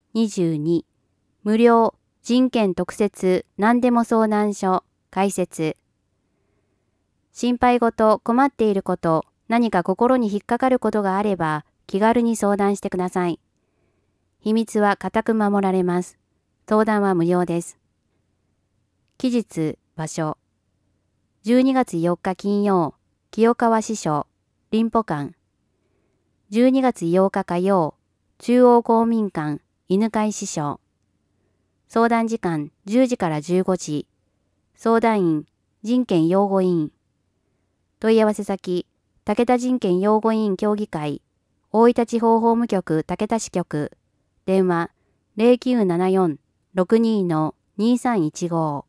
22、無料人権特設何でも相談所開設。心配事、困っていること、何か心に引っかかることがあれば気軽に相談してください。秘密は固く守られます。相談は無料です。期日、場所。12月4日金曜、清川支所、林保館。12月8日火曜、中央公民館、犬飼支所。相談時間10時から15時。相談員、人権擁護委員。問い合わせ先、武田人権擁護委員協議会、大分地方法務局武田支局。電話、0974-62-2315。